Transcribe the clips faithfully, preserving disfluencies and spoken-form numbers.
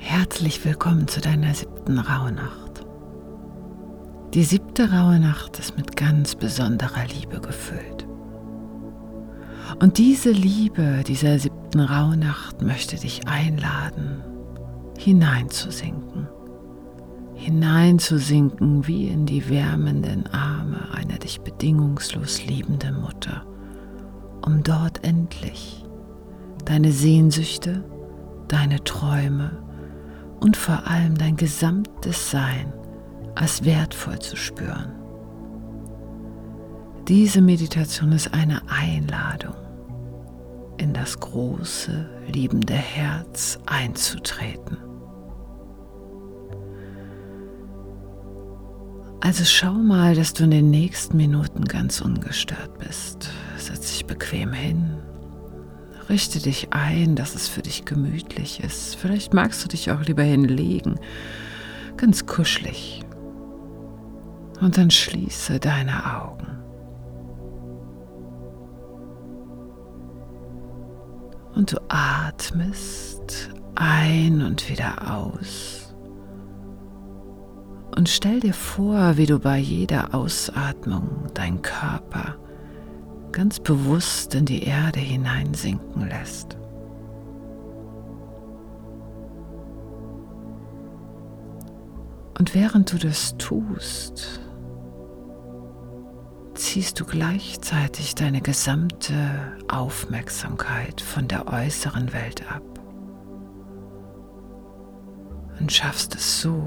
Herzlich willkommen zu deiner siebten Rauhnacht. Die siebte Rauhnacht ist mit ganz besonderer Liebe gefüllt. Und diese Liebe dieser siebten Rauhnacht möchte dich einladen, hineinzusinken. Hineinzusinken wie in die wärmenden Arme einer dich bedingungslos liebenden Mutter, um dort endlich deine Sehnsüchte, deine Träume und vor allem dein gesamtes Sein als wertvoll zu spüren. Diese Meditation ist eine Einladung, in das große, liebende Herz einzutreten. Also schau mal, dass du in den nächsten Minuten ganz ungestört bist. Setz dich bequem hin. Richte dich ein, dass es für dich gemütlich ist. Vielleicht magst du dich auch lieber hinlegen, ganz kuschelig. Und dann schließe deine Augen. Und du atmest ein und wieder aus. Und stell dir vor, wie du bei jeder Ausatmung deinen Körper ganz bewusst in die Erde hineinsinken lässt. Und während du das tust, ziehst du gleichzeitig deine gesamte Aufmerksamkeit von der äußeren Welt ab und schaffst es so,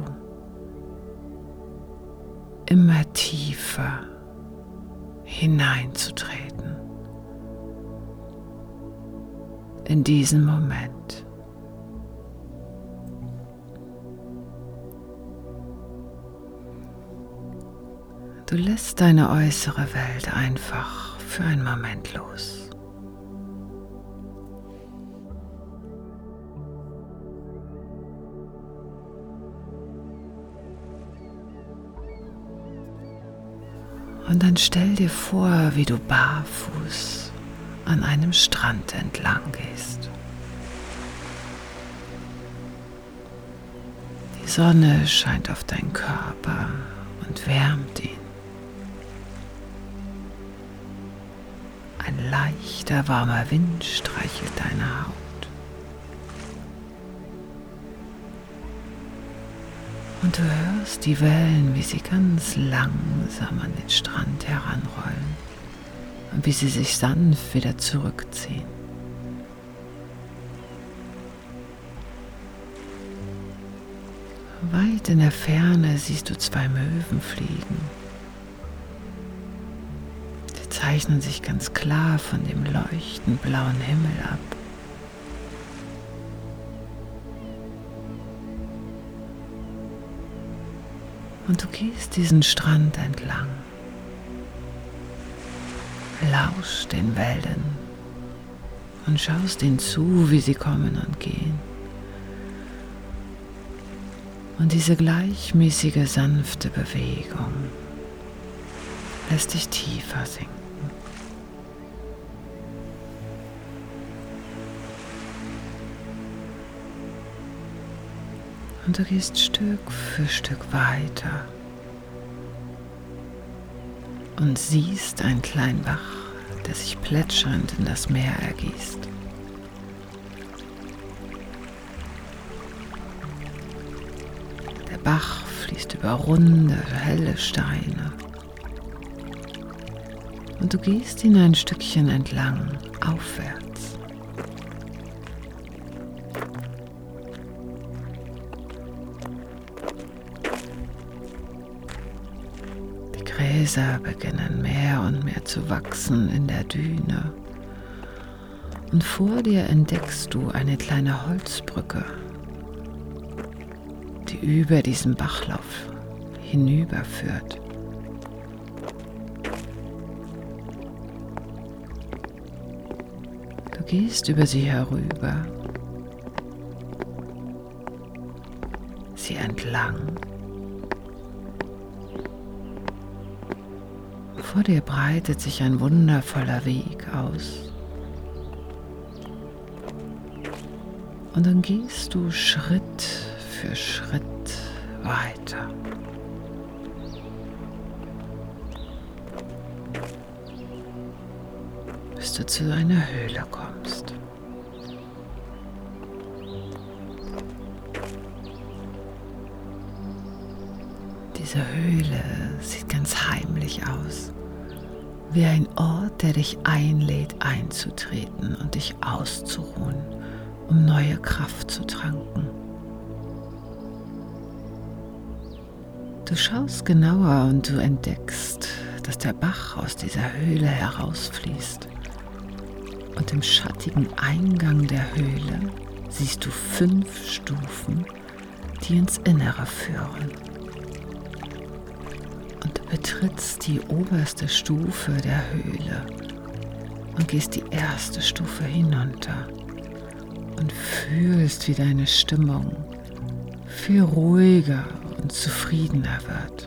immer tiefer hineinzutreten in diesen Moment. Du lässt deine äußere Welt einfach für einen Moment los. Und dann stell dir vor, wie du barfuß an einem Strand entlang gehst. Die Sonne scheint auf deinen Körper und wärmt ihn. Ein leichter, warmer Wind streichelt deine Haut. Und du hörst die Wellen, wie sie ganz langsam an den Strand heranrollen und wie sie sich sanft wieder zurückziehen. Weit in der Ferne siehst du zwei Möwen fliegen. Sie zeichnen sich ganz klar von dem leuchtend blauen Himmel ab. Und du gehst diesen Strand entlang, lauschst den Wellen und schaust ihnen zu, wie sie kommen und gehen. Und diese gleichmäßige, sanfte Bewegung lässt dich tiefer sinken. Und du gehst Stück für Stück weiter und siehst einen kleinen Bach, der sich plätschernd in das Meer ergießt. Der Bach fließt über runde, helle Steine. Und du gehst ihn ein Stückchen entlang, aufwärts. Gräser beginnen mehr und mehr zu wachsen in der Düne. Und vor dir entdeckst du eine kleine Holzbrücke, die über diesen Bachlauf hinüberführt. Du gehst über sie herüber, sie entlang. Vor dir breitet sich ein wundervoller Weg aus. Und dann gehst du Schritt für Schritt weiter. Bis du zu einer Höhle kommst. Diese Höhle sieht ganz heimlich aus, wie ein Ort, der dich einlädt, einzutreten und dich auszuruhen, um neue Kraft zu tanken. Du schaust genauer und du entdeckst, dass der Bach aus dieser Höhle herausfließt. Und im schattigen Eingang der Höhle siehst du fünf Stufen, die ins Innere führen. Und du betrittst die oberste Stufe der Höhle und gehst die erste Stufe hinunter und fühlst, wie deine Stimmung viel ruhiger und zufriedener wird.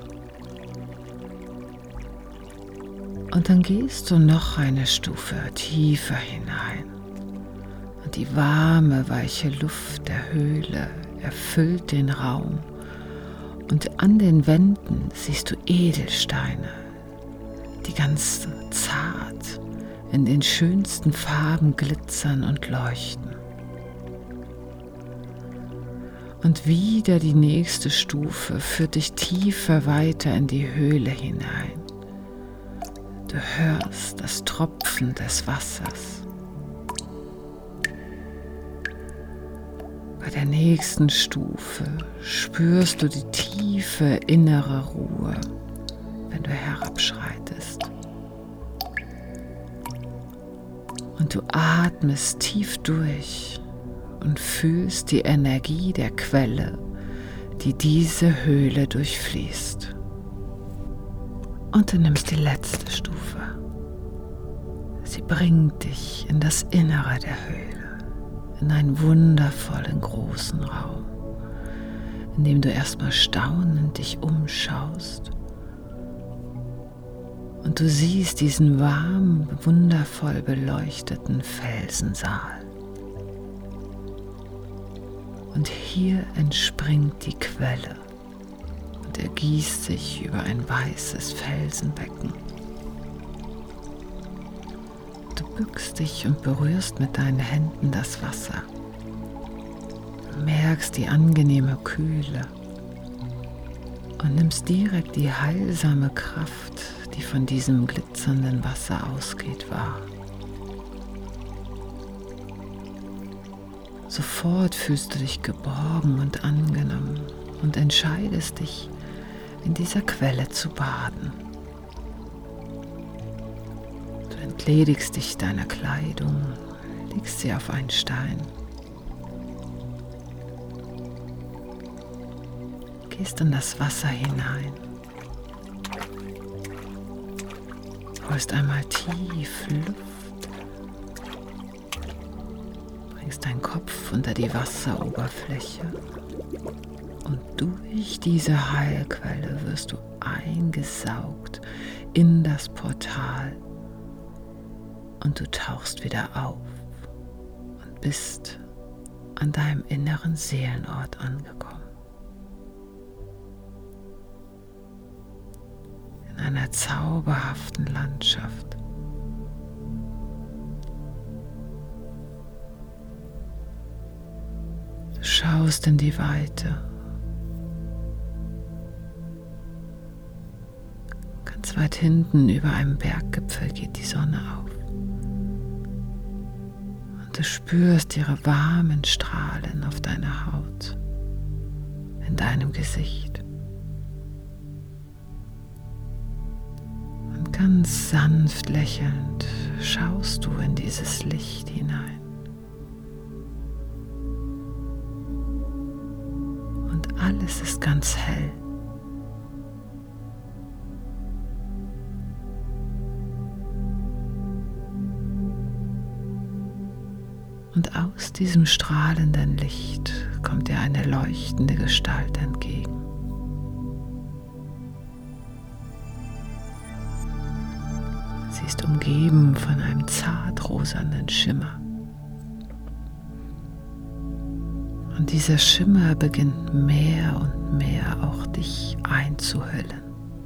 Und dann gehst du noch eine Stufe tiefer hinein und die warme, weiche Luft der Höhle erfüllt den Raum und an den Wänden siehst du Edelsteine, die ganz zart in den schönsten Farben glitzern und leuchten. Und wieder die nächste Stufe führt dich tiefer weiter in die Höhle hinein. Du hörst das Tropfen des Wassers. Bei der nächsten Stufe spürst du die tiefe innere Ruhe, wenn du herabschreitest. Und du atmest tief durch und fühlst die Energie der Quelle, die diese Höhle durchfließt. Und du nimmst die letzte Stufe. Sie bringt dich in das Innere der Höhle, in einen wundervollen großen Raum, in dem du erstmal staunend dich umschaust. Und du siehst diesen warmen, wundervoll beleuchteten Felsensaal. Und hier entspringt die Quelle und ergießt sich über ein weißes Felsenbecken. Du bückst dich und berührst mit deinen Händen das Wasser. Du merkst die angenehme Kühle und nimmst direkt die heilsame Kraft, die von diesem glitzernden Wasser ausgeht, wahr. Sofort fühlst du dich geborgen und angenommen und entscheidest dich, in dieser Quelle zu baden. Du entledigst dich deiner Kleidung, legst sie auf einen Stein, gehst in das Wasser hinein, holst einmal tief Luft, bringst deinen Kopf unter die Wasseroberfläche und durch diese Heilquelle wirst du eingesaugt in das Portal und du tauchst wieder auf und bist an deinem inneren Seelenort angekommen. In einer zauberhaften Landschaft. Du schaust in die Weite. Ganz weit hinten über einem Berggipfel geht die Sonne auf. Und du spürst ihre warmen Strahlen auf deiner Haut, in deinem Gesicht. Und ganz sanft lächelnd schaust du in dieses Licht hinein. Und alles ist ganz hell. Und aus diesem strahlenden Licht kommt dir eine leuchtende Gestalt entgegen. Sie ist umgeben von einem zartrosanen Schimmer. Und dieser Schimmer beginnt mehr und mehr auch dich einzuhüllen.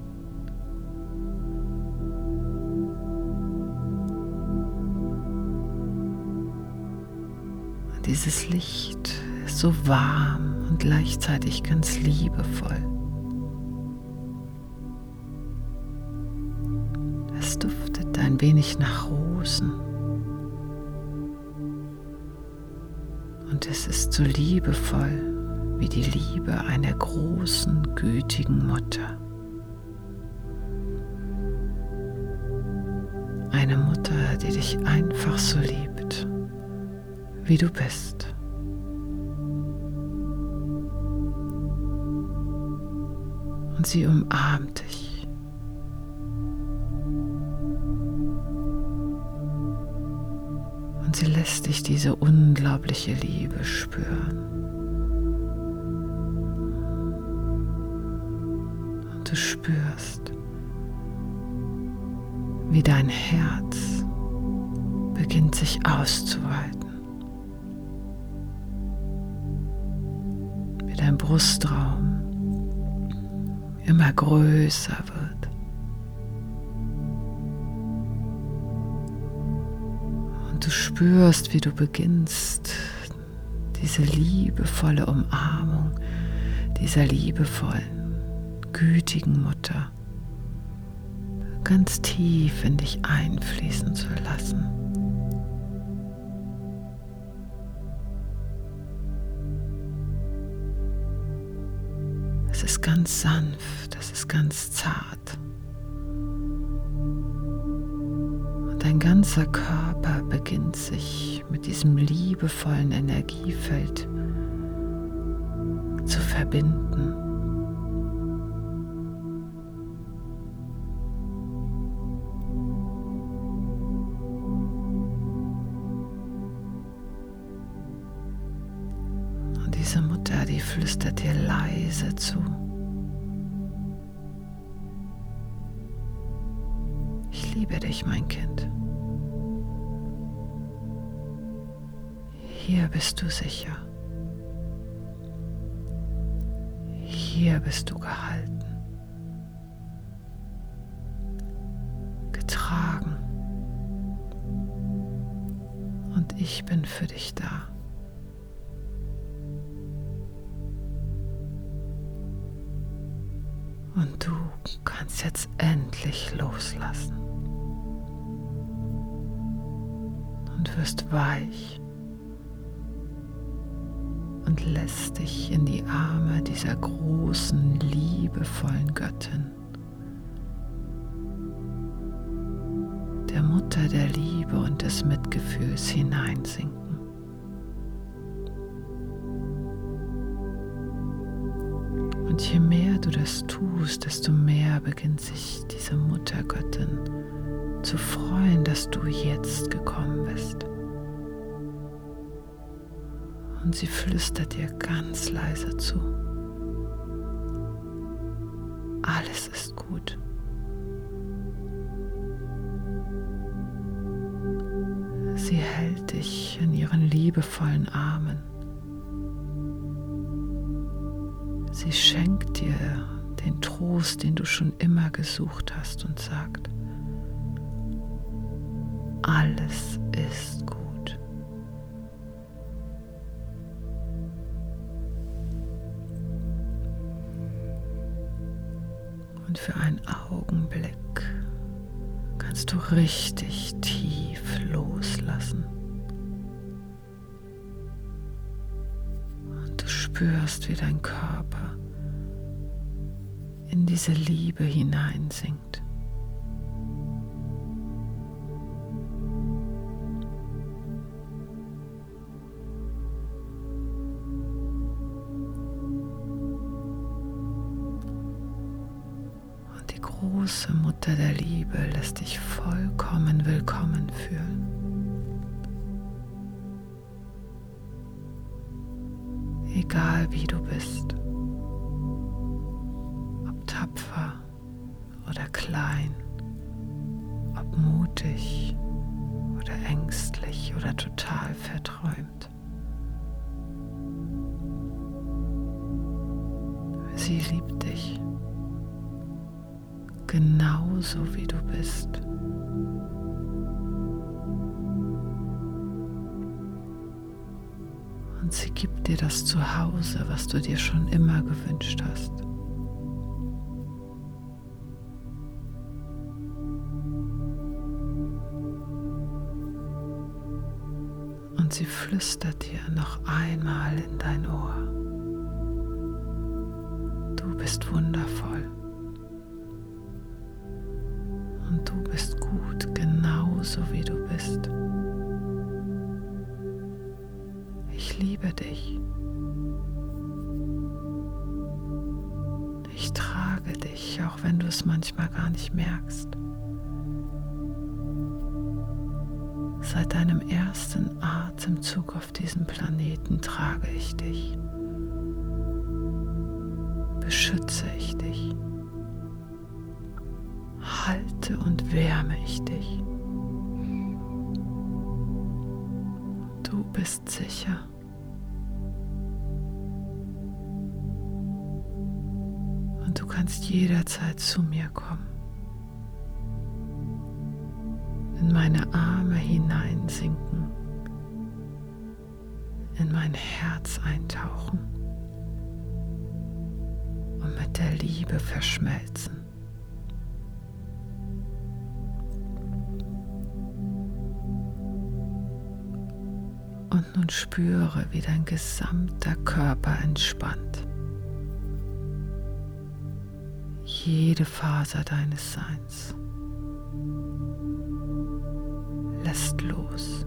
Und dieses Licht ist so warm und gleichzeitig ganz liebevoll. Es duftet ein wenig nach Rosen. Und es ist so liebevoll wie die Liebe einer großen, gütigen Mutter. Eine Mutter, die dich einfach so liebt, wie du bist. Und sie umarmt dich. Und sie lässt dich diese unglaubliche Liebe spüren. Und du spürst, wie dein Herz beginnt sich auszuweiten. Wie dein Brustraum immer größer wird. Und du spürst, wie du beginnst, diese liebevolle Umarmung dieser liebevollen, gütigen Mutter ganz tief in dich einfließen zu lassen. Es ist ganz sanft, es ist ganz zart. Und dein ganzer Körper beginnt sich mit diesem liebevollen Energiefeld zu verbinden. Und diese Mutter, die flüstert dir leise zu. Ich liebe dich, mein Kind. Hier bist du sicher. Hier bist du gehalten, getragen. Und ich bin für dich da. Und du kannst jetzt endlich loslassen und wirst weich und lässt dich in die Arme dieser großen, liebevollen Göttin, der Mutter der Liebe und des Mitgefühls hineinsinken. Und je mehr du das tust, desto mehr beginnt sich diese Muttergöttin zu freuen, dass du jetzt gekommen bist. Und sie flüstert dir ganz leise zu. Alles ist gut. Sie hält dich in ihren liebevollen Armen. Sie schenkt dir den Trost, den du schon immer gesucht hast und sagt, alles ist gut. Und für einen Augenblick kannst du richtig tief loslassen. Und du spürst, wie dein Körper in diese Liebe hineinsinkt. Und die große Mutter der Liebe lässt dich vollkommen willkommen fühlen. Egal wie du bist. Tapfer oder klein, ob mutig oder ängstlich oder total verträumt. sie liebt dich. Genauso wie du bist. Und sie gibt dir das Zuhause, was du dir schon immer gewünscht hast. Und sie flüstert dir noch einmal in dein Ohr: Du bist wundervoll. Und du bist gut, genauso wie du bist. Ich liebe dich. Ich trage dich, auch wenn du es manchmal gar nicht merkst. Seit deinem ersten Atemzug auf diesem Planeten trage ich dich. Beschütze ich dich. Halte und wärme ich dich. Du bist sicher. Und du kannst jederzeit zu mir kommen. In meine Arme hineinsinken. In mein Herz eintauchen. Und mit der Liebe verschmelzen. Und nun spüre, wie dein gesamter Körper entspannt. Jede Faser deines Seins lässt los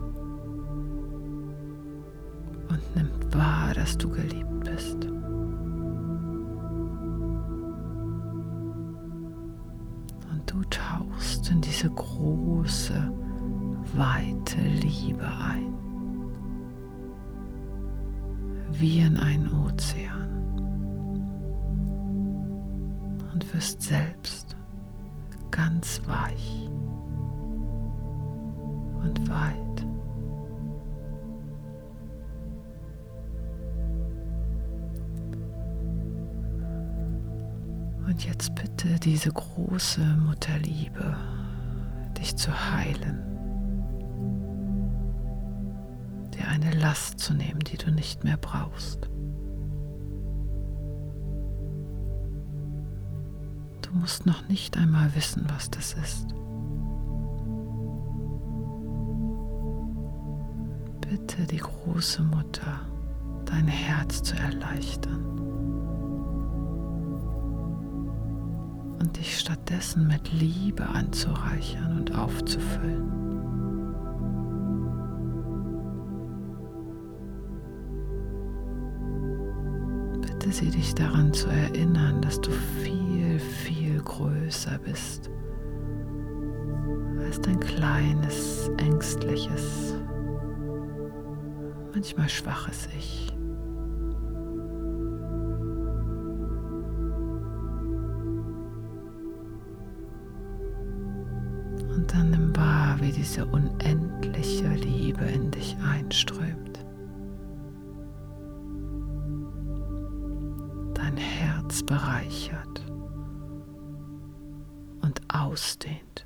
und nimmt wahr, dass du geliebt bist. Und du tauchst in diese große, weite Liebe ein. Wie in einen Ozean, und wirst selbst ganz weich und weit. Und jetzt bitte diese große Mutterliebe, dich zu heilen. Dir eine Last zu nehmen, die du nicht mehr brauchst. Du musst noch nicht einmal wissen, was das ist. Bitte die große Mutter, dein Herz zu erleichtern und dich stattdessen mit Liebe anzureichern und aufzufüllen. Bitte sie dich daran zu erinnern, dass du viel, viel größer bist als dein kleines, ängstliches, manchmal schwaches Ich. Und dann nimm wahr, wie diese unendliche Liebe in dich einströmt. Dein Herz bereichert und ausdehnt.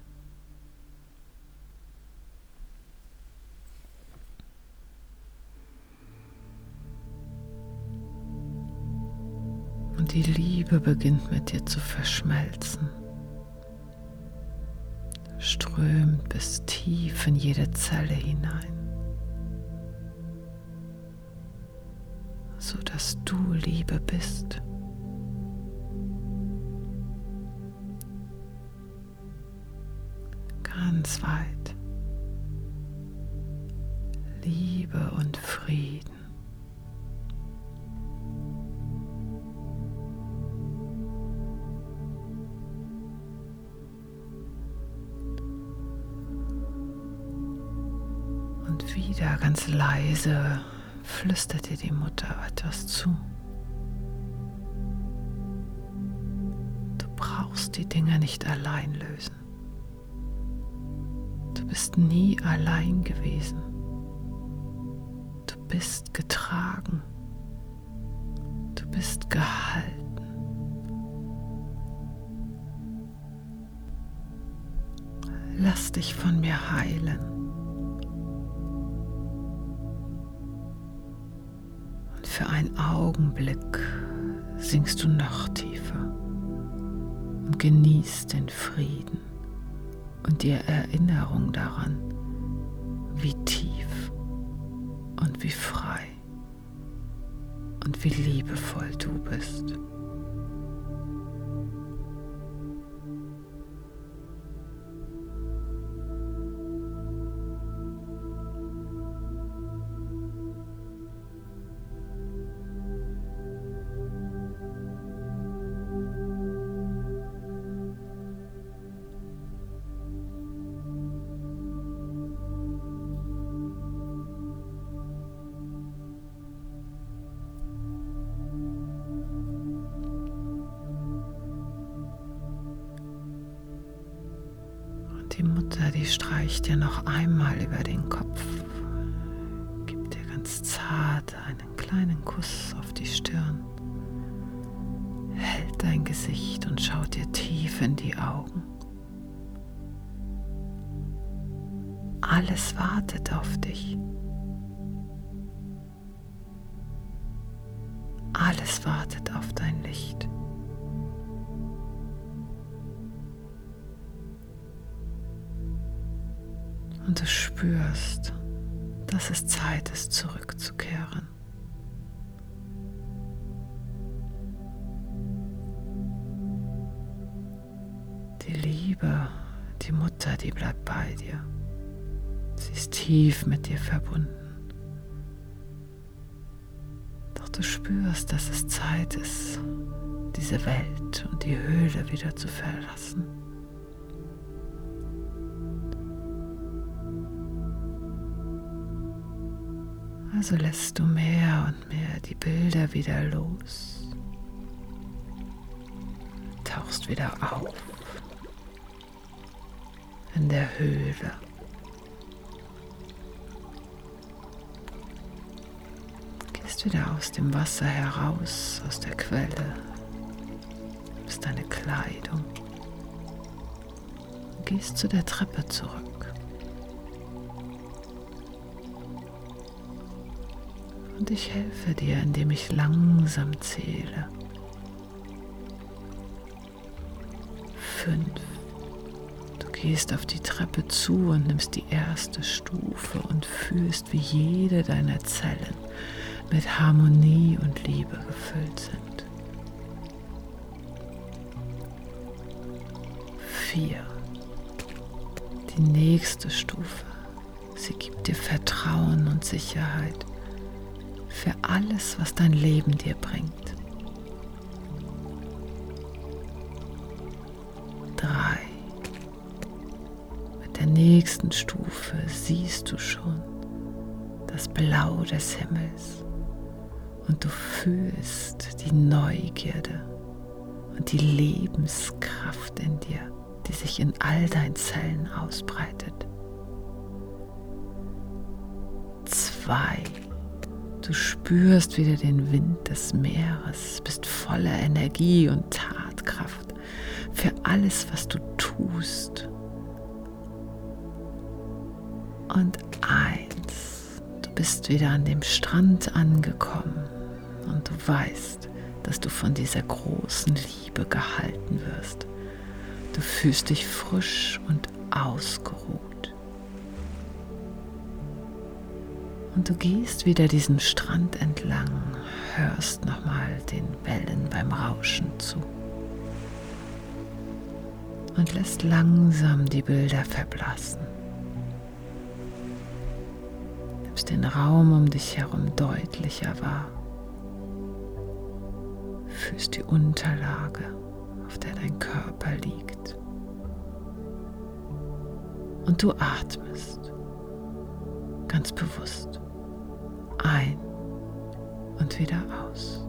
Und die Liebe beginnt mit dir zu verschmelzen, strömt bis tief in jede Zelle hinein, so dass du Liebe bist. Ganz weit. Liebe und Frieden. Und wieder ganz leise flüstert dir die Mutter etwas zu. Du brauchst die Dinge nicht allein lösen. Du bist nie allein gewesen. Du bist getragen. Du bist gehalten. dich von mir heilen. Und für einen Augenblick sinkst du noch tiefer und genießt den Frieden und die Erinnerung daran, wie tief und wie frei und wie liebevoll du bist. Die Mutter, die streicht dir noch einmal über den Kopf, gibt dir ganz zart einen kleinen Kuss auf die Stirn, hält dein Gesicht und schaut dir tief in die Augen. Alles wartet auf dich. Alles wartet auf dein Licht. Und du spürst, dass es Zeit ist, zurückzukehren. Die Liebe, die Mutter, die bleibt bei dir. Sie ist tief mit dir verbunden. Doch du spürst, dass es Zeit ist, diese Welt und die Höhle wieder zu verlassen. Also lässt du mehr und mehr die Bilder wieder los, tauchst wieder auf in der Höhle. Gehst wieder aus dem Wasser heraus, aus der Quelle, nimmst deine Kleidung, gehst zu der Treppe zurück. Und ich helfe dir, indem ich langsam zähle. Fünf. Du gehst auf die Treppe zu und nimmst die erste Stufe und fühlst, wie jede deiner Zellen mit Harmonie und Liebe gefüllt sind. Vier. Die nächste Stufe. Sie gibt dir Vertrauen und Sicherheit für alles, was dein Leben dir bringt. Drei. Mit der nächsten Stufe siehst du schon das Blau des Himmels und du fühlst die Neugierde und die Lebenskraft in dir, die sich in all deinen Zellen ausbreitet. Zwei. Du spürst wieder den Wind des Meeres, bist voller Energie und Tatkraft für alles, was du tust. Und eins, du bist wieder an dem Strand angekommen und du weißt, dass du von dieser großen Liebe gehalten wirst. Du fühlst dich frisch und ausgeruht. Und du gehst wieder diesen Strand entlang, hörst nochmal den Wellen beim Rauschen zu und lässt langsam die Bilder verblassen. Nimmst den Raum um dich herum deutlicher wahr, fühlst die Unterlage, auf der dein Körper liegt, und du atmest ganz bewusst ein und wieder aus.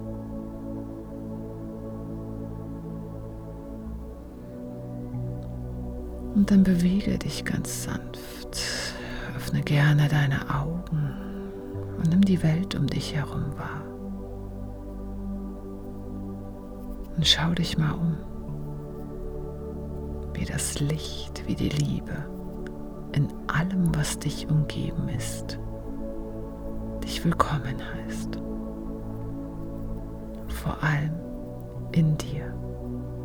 Und dann bewege dich ganz sanft, öffne gerne deine Augen und nimm die Welt um dich herum wahr. Und schau dich mal um, wie das Licht, wie die Liebe in allem, was dich umgeben ist, dich willkommen heißt. Vor allem in dir.